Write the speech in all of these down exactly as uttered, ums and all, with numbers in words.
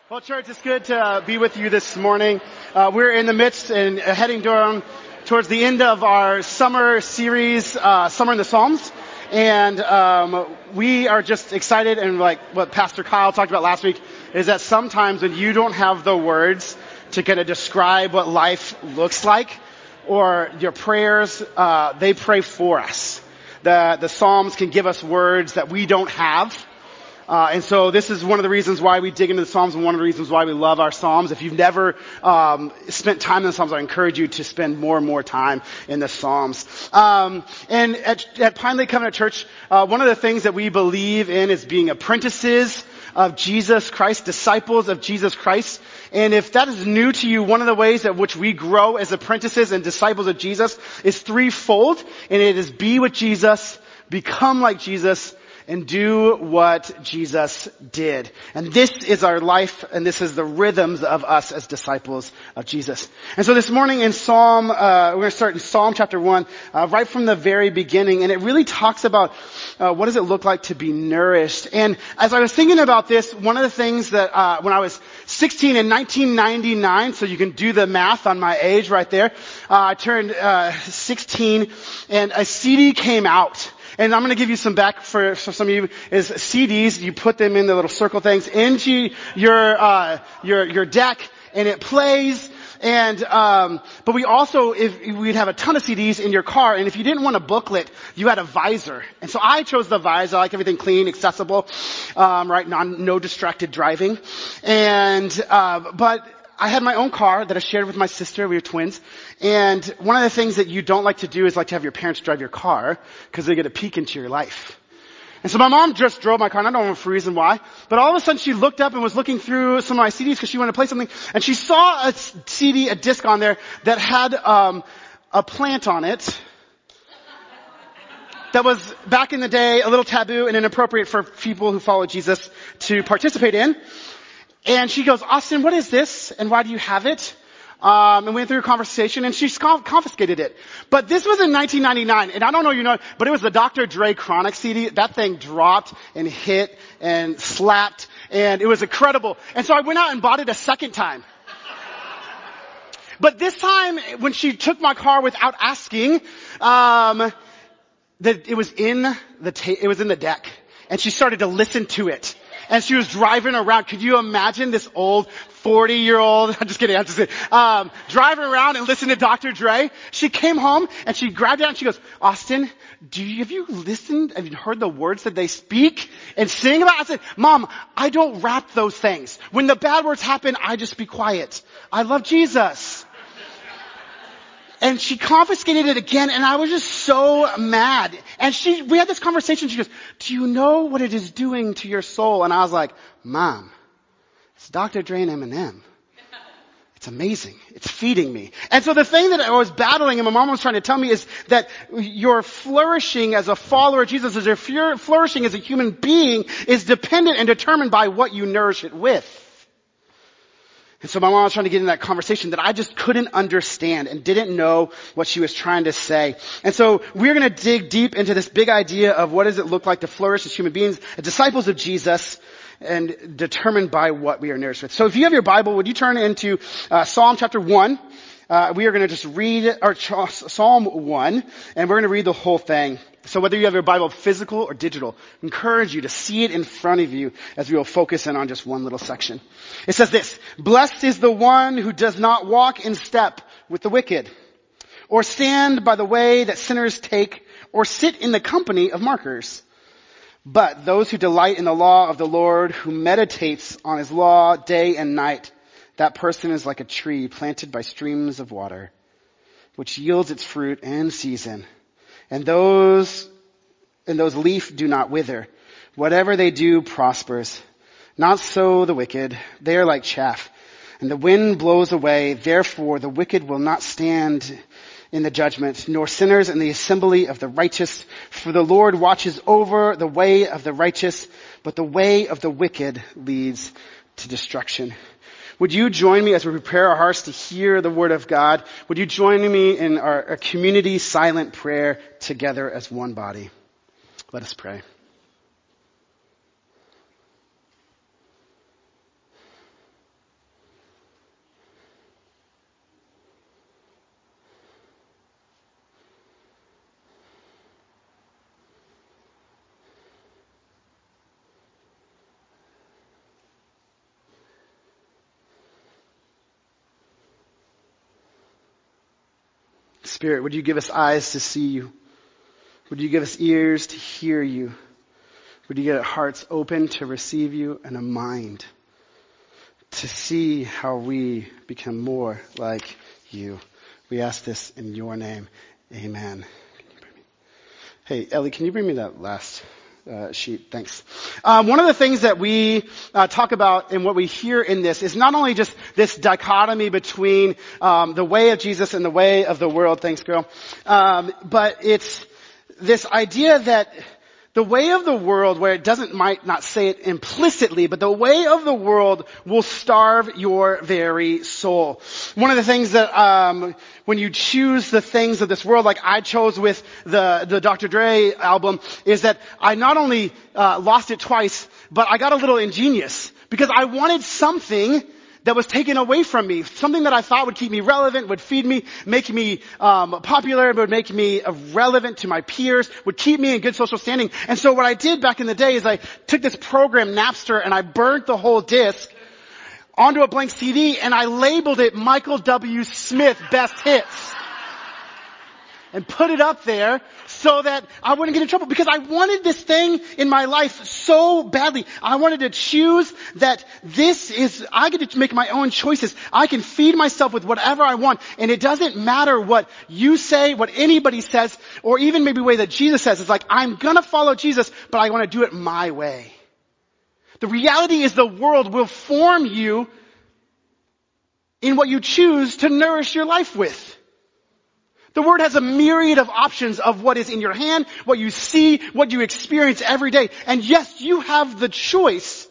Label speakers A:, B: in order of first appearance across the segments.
A: Well, church, it's good to uh, be with you this morning. Uh, we're in the midst and uh, heading down towards the end of our summer series, uh, Summer in the Psalms. And um, we are just excited, and like what Pastor Kyle talked about last week, is that sometimes when you don't have the words to kind of describe what life looks like, or your prayers, uh, they pray for us. The, the Psalms can give us words that we don't have. Uh, and so this is one of the reasons why we dig into the Psalms, and one of the reasons why we love our Psalms. If you've never um, spent time in the Psalms, I encourage you to spend more and more time in the Psalms. Um, and at, at Pine Lake Covenant Church, uh, one of the things that we believe in is being apprentices of Jesus Christ, disciples of Jesus Christ. And if that is new to you, one of the ways at which we grow as apprentices and disciples of Jesus is threefold. And it is be with Jesus, become like Jesus, and do what Jesus did. And this is our life, and this is the rhythms of us as disciples of Jesus. And so this morning in Psalm, uh, we're going to start in Psalm chapter one, uh, right from the very beginning. And it really talks about uh, what does it look like to be nourished. And as I was thinking about this, one of the things that uh, when I was sixteen in nineteen ninety-nine, so you can do the math on my age right there, uh, I turned uh, sixteen, and a C D came out. And I'm going to give you some back for, for some of you is C Ds. You put them in the little circle things into your, uh, your, your deck, and it plays. And, um, but we also, if we'd have a ton of C Ds in your car, and if you didn't want a booklet, you had a visor. And so I chose the visor. I like everything clean, accessible, um, right? Non, no distracted driving. And, uh, but, I had my own car that I shared with my sister. We were twins. And one of the things that you don't like to do is like to have your parents drive your car because they get a peek into your life. And so my mom just drove my car, and I don't know for a reason why. But all of a sudden she looked up and was looking through some of my C Ds because she wanted to play something. And she saw a C D, a disc on there that had um a plant on it that was back in the day a little taboo and inappropriate for people who follow Jesus to participate in. And she goes, Austin, what is this? And why do you have it? Um, and we went through a conversation, and she confiscated it. But this was in nineteen ninety-nine, and I don't know you know, but it was the Doctor Dre Chronic C D. That thing dropped and hit and slapped, and it was incredible. And so I went out and bought it a second time. But this time, when she took my car without asking, um, that it was in the ta- it was in the deck, and she started to listen to it. And she was driving around. Could you imagine this old forty-year-old, I'm just kidding, I'm just kidding, um, driving around and listening to Doctor Dre? She came home and she grabbed it and she goes, Austin, do you, have you listened, have you heard the words that they speak and sing about? I said, Mom, I don't rap those things. When the bad words happen, I just be quiet. I love Jesus. And she confiscated it again, and I was just so mad. And she, we had this conversation. She goes, do you know what it is doing to your soul? And I was like, Mom, it's Doctor Dre and Eminem. It's amazing. It's feeding me. And so the thing that I was battling, and my mom was trying to tell me, is that your flourishing as a follower of Jesus, as your flourishing as a human being, is dependent and determined by what you nourish it with. And so my mom was trying to get in that conversation that I just couldn't understand and didn't know what she was trying to say. And so we're going to dig deep into this big idea of what does it look like to flourish as human beings, as disciples of Jesus, and determined by what we are nourished with. So if you have your Bible, would you turn into uh, Psalm chapter one? Uh, we are going to just read our Psalm one, and we're going to read the whole thing. So whether you have your Bible physical or digital, I encourage you to see it in front of you as we will focus in on just one little section. It says this, blessed is the one who does not walk in step with the wicked, or stand by the way that sinners take, or sit in the company of mockers. But those who delight in the law of the Lord, who meditates on his law day and night, that person is like a tree planted by streams of water, which yields its fruit in season. And those, and those leaf do not wither. Whatever they do prospers. Not so the wicked. They are like chaff, and the wind blows away. Therefore the wicked will not stand in the judgment, nor sinners in the assembly of the righteous. For the Lord watches over the way of the righteous, but the way of the wicked leads to destruction. Would you join me as we prepare our hearts to hear the word of God? Would you join me in our, our community silent prayer together as one body? Let us pray. Spirit, would you give us eyes to see you? Would you give us ears to hear you? Would you get hearts open to receive you and a mind to see how we become more like you? We ask this in your name. Amen. Hey, Ellie, can you bring me that last uh, sheet? Thanks. Um, one of the things that we uh, talk about and what we hear in this is not only just this dichotomy between um, the way of Jesus and the way of the world. Thanks, girl. Um, but it's this idea that the way of the world, where it doesn't, might not say it implicitly, but the way of the world will starve your very soul. One of the things that, um, when you choose the things of this world, like I chose with the, the Doctor Dre album, is that I not only, uh, lost it twice, but I got a little ingenious because I wanted something that was taken away from me. Something that I thought would keep me relevant, would feed me, make me um, popular, would make me uh, relevant to my peers, would keep me in good social standing. And so what I did back in the day is I took this program, Napster, and I burnt the whole disc onto a blank C D, and I labeled it Michael W. Smith Best Hits. And put it up there so that I wouldn't get in trouble, because I wanted this thing in my life so badly. I wanted to choose that this is, I get to make my own choices. I can feed myself with whatever I want, and it doesn't matter what you say, what anybody says, or even maybe the way that Jesus says. It's like, I'm gonna follow Jesus, but I want to do it my way. The reality is the world will form you in what you choose to nourish your life with. The Word has a myriad of options of what is in your hand, what you see, what you experience every day. And yes, you have the choice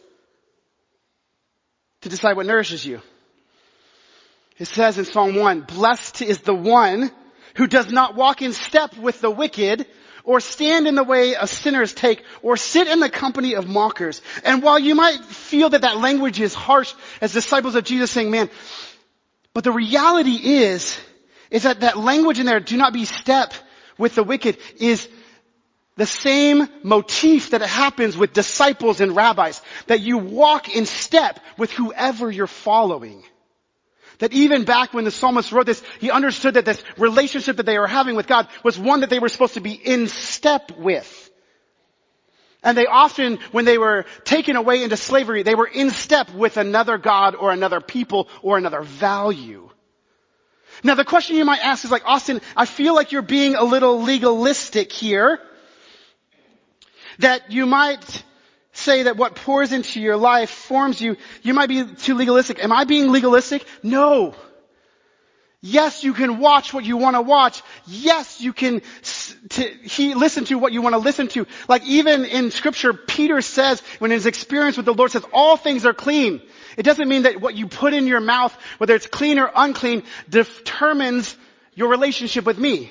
A: to decide what nourishes you. It says in Psalm one, blessed is the one who does not walk in step with the wicked, or stand in the way of sinners take, or sit in the company of mockers. And while you might feel that that language is harsh as disciples of Jesus saying, man, but the reality is, is that that language in there, do not be step with the wicked, is the same motif that happens with disciples and rabbis. That you walk in step with whoever you're following. That even back when the psalmist wrote this, he understood that this relationship that they were having with God was one that they were supposed to be in step with. And they often, when they were taken away into slavery, they were in step with another God or another people or another value. Now the question you might ask is like, Austin, I feel like you're being a little legalistic here. That you might say that what pours into your life forms you. You might be too legalistic. Am I being legalistic? No. Yes, you can watch what you want to watch. Yes, you can to, he, listen to what you want to listen to. Like even in scripture, Peter says, when his experience with the Lord says, all things are clean. It doesn't mean that what you put in your mouth, whether it's clean or unclean, determines your relationship with me.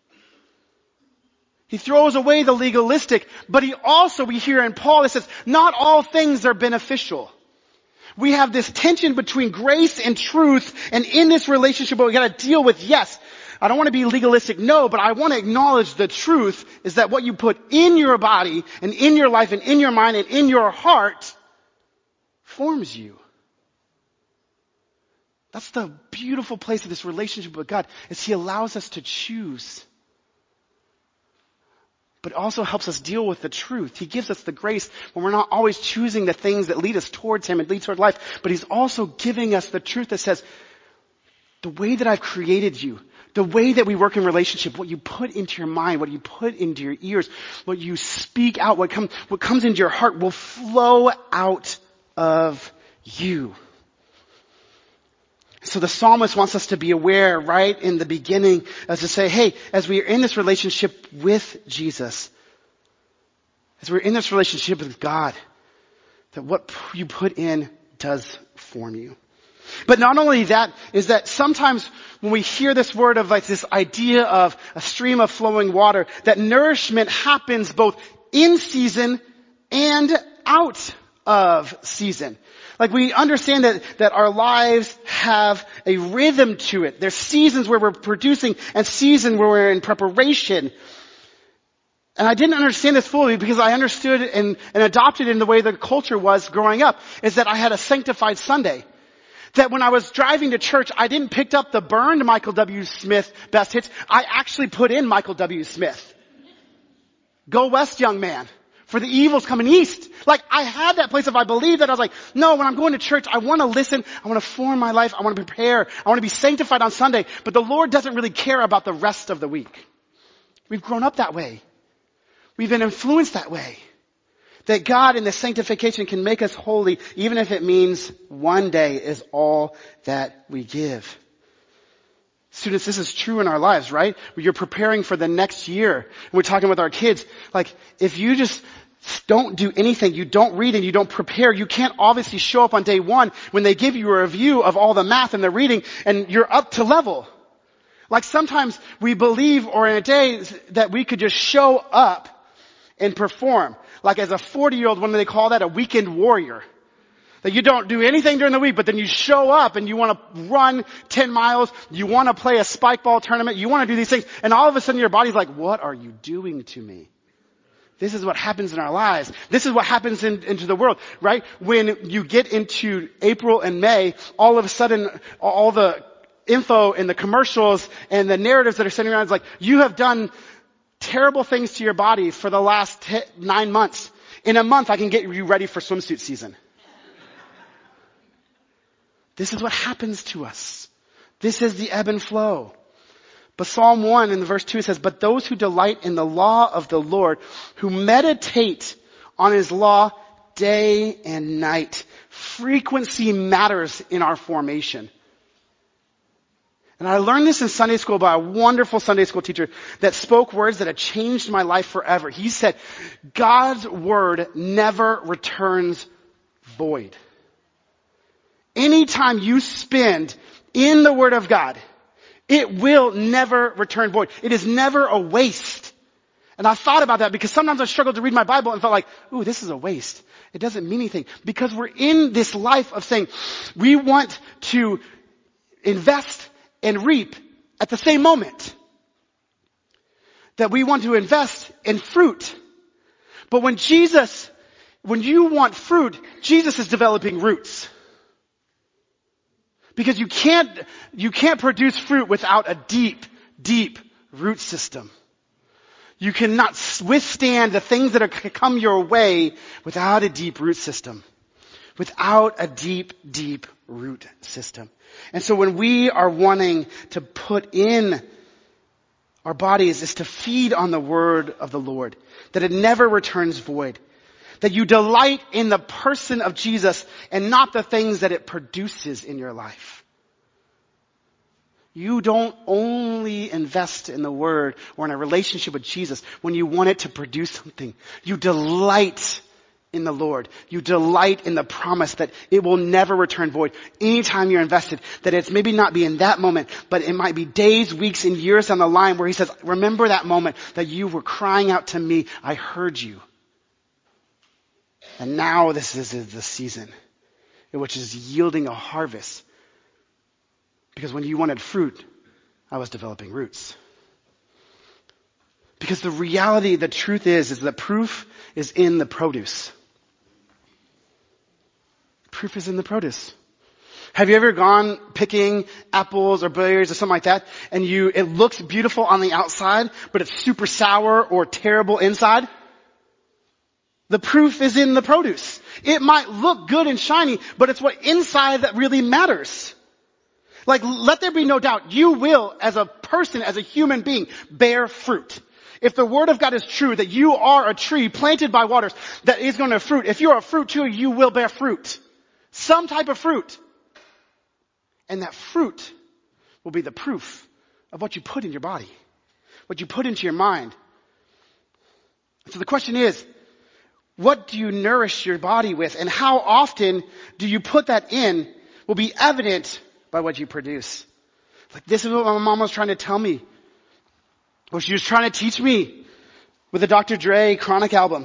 A: He throws away the legalistic, but he also, we hear in Paul, it says, not all things are beneficial. We have this tension between grace and truth, and in this relationship, what we gotta deal with, yes, I don't want to be legalistic, no, but I want to acknowledge the truth is that what you put in your body, and in your life, and in your mind, and in your heart, forms you. That's the beautiful place of this relationship with God, is He allows us to choose. But also helps us deal with the truth. He gives us the grace when we're not always choosing the things that lead us towards Him and lead toward life. But He's also giving us the truth that says, the way that I've created you, the way that we work in relationship, what you put into your mind, what you put into your ears, what you speak out, what, come, what comes into your heart will flow out of you. So the psalmist wants us to be aware right in the beginning as to say, hey, as we are in this relationship with Jesus, as we're in this relationship with God, that what you put in does form you. But not only that, is that sometimes when we hear this word of like this idea of a stream of flowing water, that nourishment happens both in season and out of season. Like we understand that, that our lives have a rhythm to it. There's seasons where we're producing and seasons where we're in preparation. And I didn't understand this fully because I understood and, and adopted in the way the culture was growing up, is that I had a sanctified Sunday. That when I was driving to church, I didn't pick up the burned Michael W. Smith best hits. I actually put in Michael W. Smith. Go west, young man, for the evil's coming east. Like, I had that place of I believe that I was like, no, when I'm going to church, I want to listen. I want to form my life. I want to prepare. I want to be sanctified on Sunday. But the Lord doesn't really care about the rest of the week. We've grown up that way. We've been influenced that way. That God in the sanctification can make us holy, even if it means one day is all that we give. Students, this is true in our lives, right? When you're preparing for the next year, and we're talking with our kids, like, if you just don't do anything, you don't read and you don't prepare, you can't obviously show up on day one when they give you a review of all the math and the reading, and you're up to level. Like, sometimes we believe, or in a day, that we could just show up and perform. Like, as a forty-year-old, what do they call that? A weekend warrior. That you don't do anything during the week, but then you show up and you want to run ten miles, you want to play a spike ball tournament, you want to do these things, and all of a sudden your body's like, what are you doing to me? This is what happens in our lives. This is what happens in, into the world, right? When you get into April and May, all of a sudden, all the info and the commercials and the narratives that are sitting around is like, you have done terrible things to your body for the last t- nine months. In a month, I can get you ready for swimsuit season. This is what happens to us. This is the ebb and flow. But Psalm one in verse two says, but those who delight in the law of the Lord, who meditate on his law day and night. Frequency matters in our formation. And I learned this in Sunday school by a wonderful Sunday school teacher that spoke words that have changed my life forever. He said, God's word never returns void. Anytime you spend in the word of God, it will never return void. It is never a waste. And I thought about that because sometimes I struggled to read my Bible and felt like, ooh, this is a waste. It doesn't mean anything. Because we're in this life of saying we want to invest and reap at the same moment. That we want to invest in fruit. But when Jesus, when you want fruit, Jesus is developing roots. Because you can't, you can't produce fruit without a deep, deep root system. You cannot withstand the things that are come your way without a deep root system. Without a deep, deep root system. And so when we are wanting to put in our bodies is to feed on the word of the Lord. That it never returns void. That you delight in the person of Jesus and not the things that it produces in your life. You don't only invest in the word or in a relationship with Jesus when you want it to produce something. You delight in the Lord. You delight in the promise that it will never return void. Anytime you're invested, that it's maybe not be in that moment, but it might be days, weeks, and years down the line where he says, remember that moment that you were crying out to me. I heard you. And now this is the season in which is yielding a harvest. Because when you wanted fruit, I was developing roots. Because the reality, the truth is, is the proof is in the produce. Proof is in the produce. Have you ever gone picking apples or berries or something like that, and you, it looks beautiful on the outside, but it's super sour or terrible inside? The proof is in the produce. It might look good and shiny, but it's what inside that really matters. Like, let there be no doubt, you will, as a person, as a human being, bear fruit. If the word of God is true, that you are a tree planted by waters that is going to fruit, if you're a fruit tree, you will bear fruit. Some type of fruit. And that fruit will be the proof of what you put in your body, what you put into your mind. So the question is, what do you nourish your body with? And how often do you put that in will be evident by what you produce. Like, this is what my mom was trying to tell me. What she was trying to teach me with the Doctor Dre Chronic album.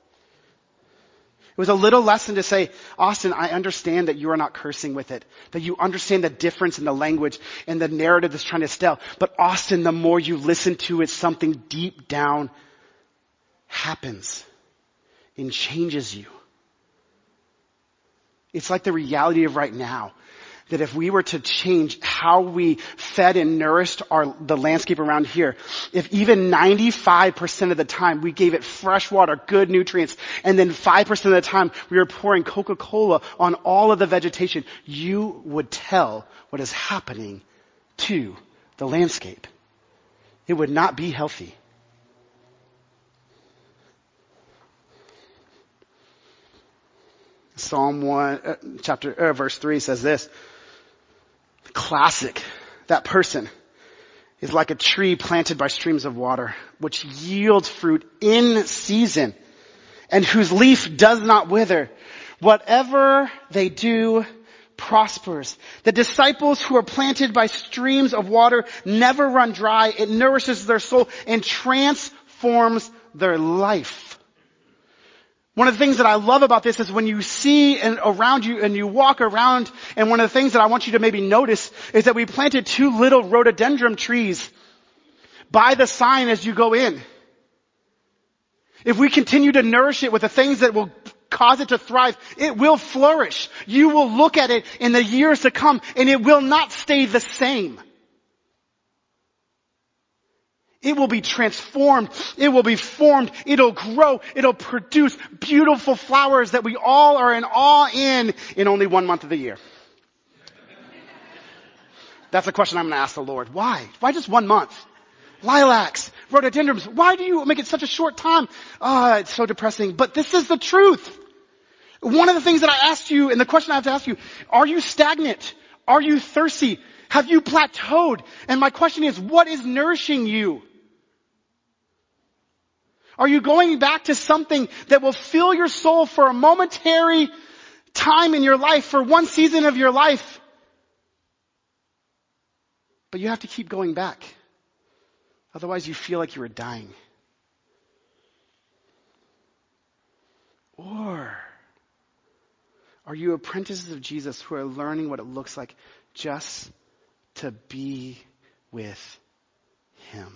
A: It was a little lesson to say, Austin, I understand that you are not cursing with it. That you understand the difference in the language and the narrative that's trying to tell. But Austin, the more you listen to it, something deep down happens and changes you. It's like the reality of right now. that if we were to change how we fed and nourished our, the landscape around here, if even ninety-five percent of the time we gave it fresh water, good nutrients, and then five percent of the time we were pouring Coca-Cola on all of the vegetation, you would tell what is happening to the landscape. It would not be healthy. Psalm one, uh, chapter, uh, verse three says this. Classic. That person is like a tree planted by streams of water, which yields fruit in season, and whose leaf does not wither. Whatever they do prospers. The disciples who are planted by streams of water never run dry. It nourishes their soul and transforms their life. One of the things that I love about this is when you see and around you and you walk around, and one of the things that I want you to maybe notice is that we planted two little rhododendron trees by the sign as you go in. If we continue to nourish it with the things that will cause it to thrive, it will flourish. You will look at it in the years to come and it will not stay the same. It will be transformed. It will be formed. It'll grow. It'll produce beautiful flowers that we all are in awe in in only one month of the year. That's a question I'm going to ask the Lord. Why? Why just one month? Lilacs, rhododendrons. Why do you make it such a short time? Ah, oh, it's so depressing. But this is the truth. One of the things that I asked you, and the question I have to ask you, are you stagnant? Are you thirsty? Have you plateaued? And my question is, what is nourishing you? Are you going back to something that will fill your soul for a momentary time in your life, for one season of your life? But you have to keep going back. Otherwise you feel like you are dying. Or are you apprentices of Jesus who are learning what it looks like just to be with Him?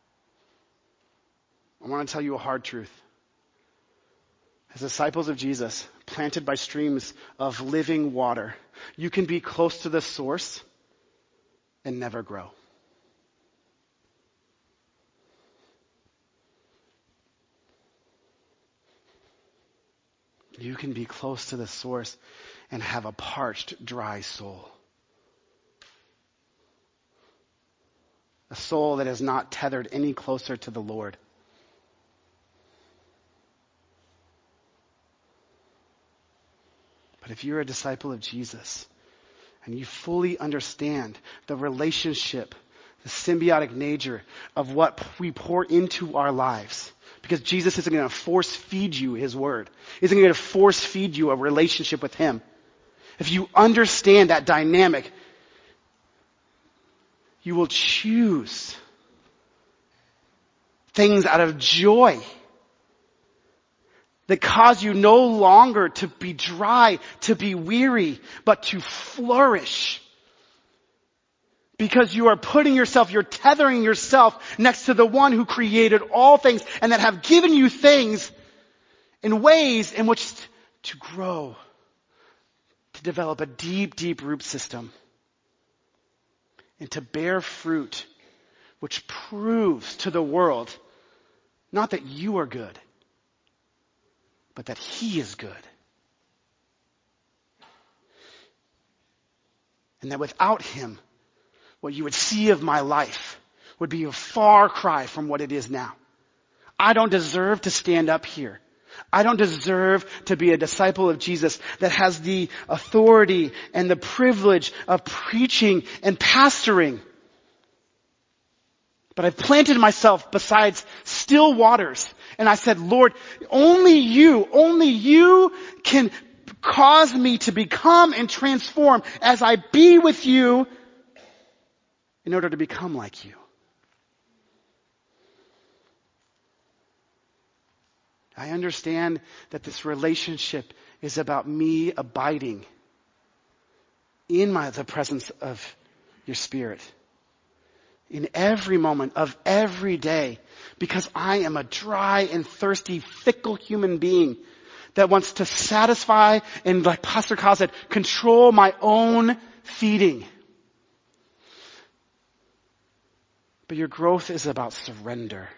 A: I want to tell you a hard truth. As disciples of Jesus, planted by streams of living water, you can be close to the source and never grow. You can be close to the source and have a parched, dry soul. A soul that is not tethered any closer to the Lord. But if you're a disciple of Jesus and you fully understand the relationship, the symbiotic nature of what we pour into our lives, because Jesus isn't going to force feed you His word. He isn't going to force feed you a relationship with Him. If you understand that dynamic, you will choose things out of joy that cause you no longer to be dry, to be weary, but to flourish. Because you are putting yourself, you're tethering yourself next to the one who created all things and that have given you things in ways in which to grow, to develop a deep, deep root system, and to bear fruit which proves to the world not that you are good, but that He is good. And that without Him, what you would see of my life would be a far cry from what it is now. I don't deserve to stand up here. I don't deserve to be a disciple of Jesus that has the authority and the privilege of preaching and pastoring. But I've planted myself beside still waters. And I said, Lord, only you, only you can cause me to become and transform as I be with you in order to become like you. I understand that this relationship is about me abiding in my, the presence of your Spirit in every moment of every day, because I am a dry and thirsty, fickle human being that wants to satisfy and, like Pastor Kyle said, control my own feeding. But your growth is about surrender.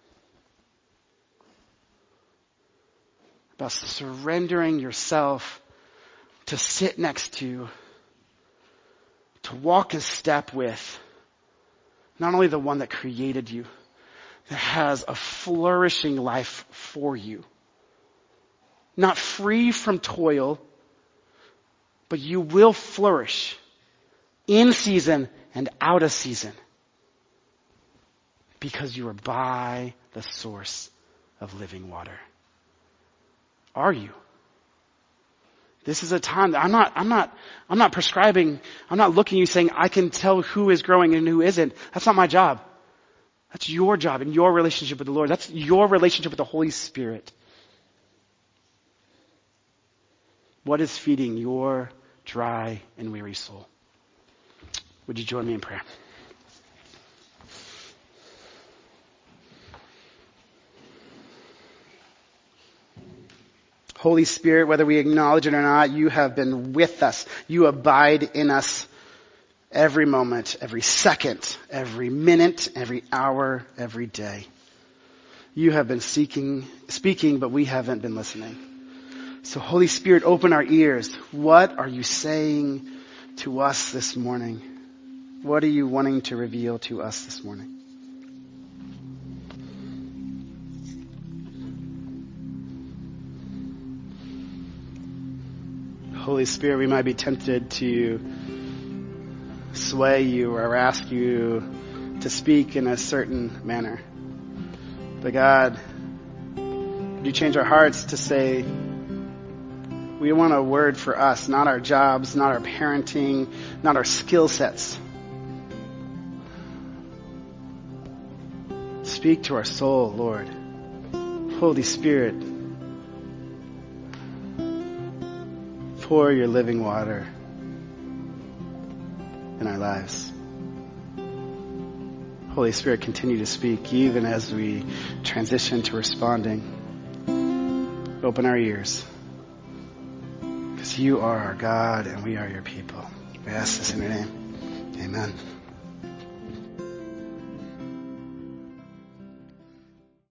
A: About surrendering yourself to sit next to, to walk in step with, not only the one that created you, that has a flourishing life for you. Not free from toil, but you will flourish in season and out of season because you are by the source of living water. Are you? This is a time that I'm not, I'm not, I'm not prescribing, I'm not looking at you saying I can tell who is growing and who isn't. That's not my job. That's your job and your relationship with the Lord. That's your relationship with the Holy Spirit. What is feeding your dry and weary soul? Would you join me in prayer? Holy Spirit, whether we acknowledge it or not, you have been with us. You abide in us every moment, every second, every minute, every hour, every day. You have been seeking, speaking, but we haven't been listening. So Holy Spirit, open our ears. What are you saying to us this morning? What are you wanting to reveal to us this morning? Holy Spirit, we might be tempted to sway you or ask you to speak in a certain manner. But God, would you change our hearts to say, we want a word for us, not our jobs, not our parenting, not our skill sets. Speak to our soul, Lord. Holy Spirit, pour your living water in our lives. Holy Spirit, continue to speak even as we transition to responding. Open our ears, because you are our God and we are your people. We ask this in your name. Amen.